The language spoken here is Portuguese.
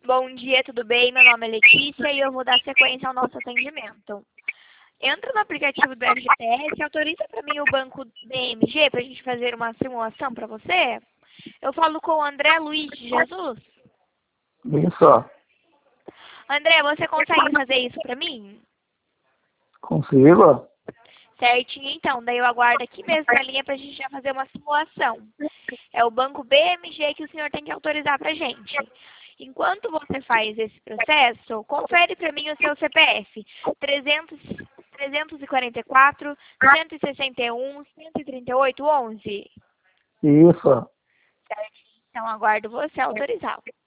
Bom dia, tudo bem? Meu nome é Letícia e eu vou dar sequência ao nosso atendimento. Entra no aplicativo do FGTS e autoriza para mim o banco BMG para a gente fazer uma simulação para você. Eu falo com o André Luiz de Jesus. Isso, André, você consegue fazer isso para mim? consigo? Certinho, então. Daí eu aguardo aqui mesmo na linha para a gente já fazer uma simulação. É o banco BMG que o senhor tem que autorizar para a gente. Enquanto você faz esse processo, confere para mim o seu CPF. 344, 161, 138, 11. Isso. Certinho, então aguardo você autorizar.